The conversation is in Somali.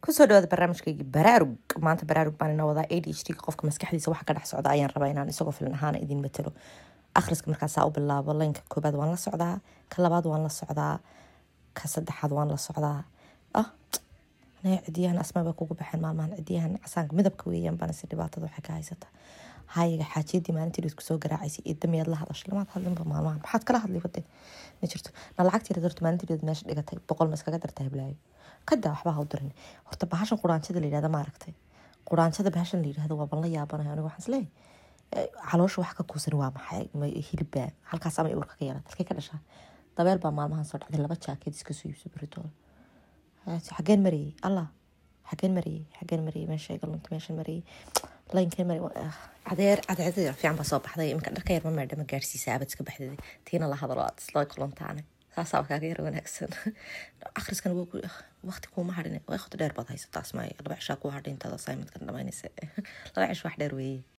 kusoo dhawaada barnaamijkayga baraarug maanta baraarug baan inoo wadaa ADHD qofka maskaxdiisa waxa ka dhex socda ayaan rabaa inaan isagoo filan ahaan idin matalo akhriska markaasaa u bilaabo laynka koobaad waan la socdaa ka labaad waan la socdaa ka saddexaad waan la socdaa cidiyahan asmaaba kugu baxeen maalmahan cidiyahan casaanka midabka weeyaan baan si dhibaatada waxay ka haysata hayiga xaajiyadii maalintii isku soo garaacaysa iyo damiyaad la hadashay lamaad hadlinba maalmahan maxaad kala hadlay wade ma jirto na lacagtii darto maalintii meesha dhigatay 100 ma iskaga dartay blaayo kada waxba ha u dirin horta bahashan quraanjada la yiraahdo ma aragtay quraanjada bahashan la yiraahdo waa balla yaabanahay anigu waxaan isleeyahay caloosha wax ka kuusan waa maxay hilibba halkaas ama uurka ka yeelay dadkay ka dhashaa dabeel baa maalmahan soo dhacday 2 jaakad iska soo iibso baritool xageen mariyay allah xageen mariyay meesha galunta meesha mariyay laynka mariyay adeer fiican baa soo baxday imka dharka yar ma meedhama gaarsiisa abad iska baxday tiina la hadalo aad isla kuluntaane saasaa kaaga yar wanaagsan akhriskan waqti kuma hadhin way waqti dheer baad haysataa asmaay 2 cishaa ku hadhin intaada assignment kan dhamaynaysa 2 cish wax dheer weeye